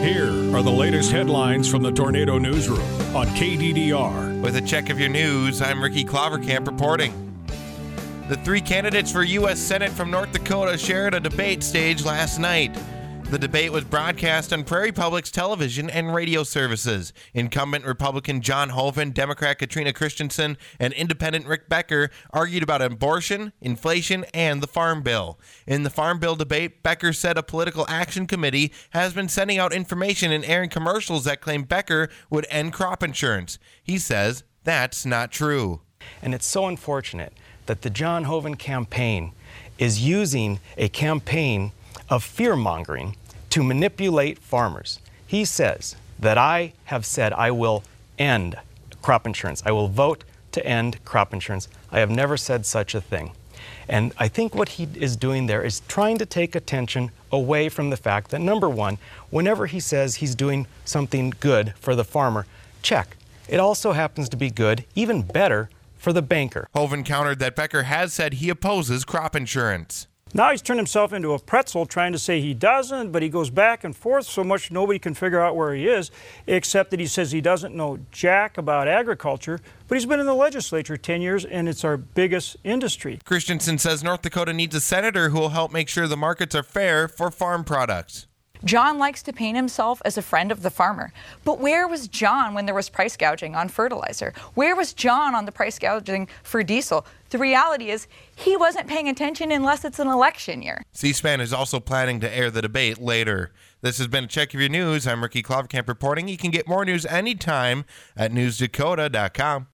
Here are the latest headlines from the Tornado Newsroom on KDDR. With a check of your news, I'm Ricky Clovercamp reporting. The three candidates for U.S. Senate from North Dakota shared a debate stage last night. The debate was broadcast on Prairie Public's television and radio services. Incumbent Republican John Hoeven, Democrat Katrina Christensen, and Independent Rick Becker argued about abortion, inflation, and the Farm Bill. In the Farm Bill debate, Becker said a political action committee has been sending out information and airing commercials that claim Becker would end crop insurance. He says that's not true. And it's so unfortunate that the John Hoeven campaign is using a campaign of fear-mongering to manipulate farmers. He says that I have said I will end crop insurance. I will vote to end crop insurance. I have never said such a thing. And I think what he is doing there is trying to take attention away from the fact that, number one, whenever he says he's doing something good for the farmer, check. It also happens to be good, even better, for the banker. Hoeven countered that Becker has said he opposes crop insurance. Now he's turned himself into a pretzel trying to say he doesn't, but he goes back and forth so much nobody can figure out where he is, except that he says he doesn't know jack about agriculture, but he's been in the legislature 10 years and it's our biggest industry. Christensen says North Dakota needs a senator who will help make sure the markets are fair for farm products. John likes to paint himself as a friend of the farmer. But where was John when there was price gouging on fertilizer? Where was John on the price gouging for diesel? The reality is he wasn't paying attention unless it's an election year. C-SPAN is also planning to air the debate later. This has been a check of your news. I'm Ricky Clovercamp reporting. You can get more news anytime at newsdakota.com.